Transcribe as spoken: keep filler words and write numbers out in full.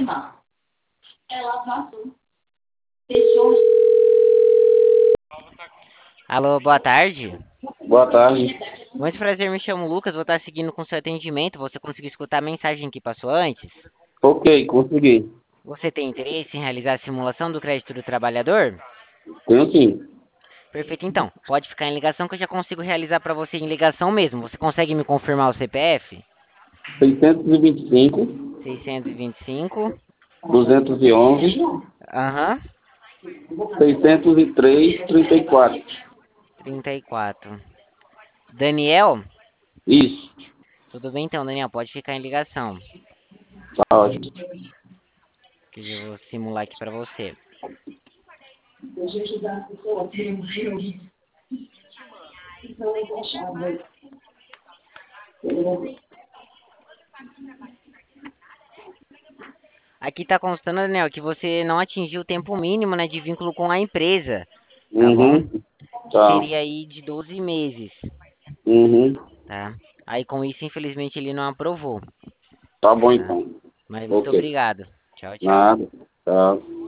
Alô, boa tarde. Boa tarde. Muito prazer, me chamo Lucas, vou estar seguindo com seu atendimento. Você conseguiu escutar a mensagem que passou antes? Ok, consegui. Você tem interesse em realizar a simulação do crédito do trabalhador? Tenho sim. Perfeito, então. Pode ficar em ligação que eu já consigo realizar para você em ligação mesmo. Você consegue me confirmar o C P F? seiscentos e vinte e cinco, seiscentos e vinte e cinco. duzentos e onze, Aham. seiscentos e três, trinta e quatro. trinta e quatro. Daniel? Isso, Tudo bem então, Daniel? Pode ficar em ligação. tá ótimo. Que eu vou simular aqui para você. Aqui tá constando, Daniel, que você não atingiu o tempo mínimo, né, de vínculo com a empresa, tá bom? Uhum, tá. Seria aí de doze meses, Uhum, tá? Aí com isso, infelizmente, ele não aprovou, tá bom tá? então. Mas muito Ok. obrigado. Tchau, tchau. Nada. Tá.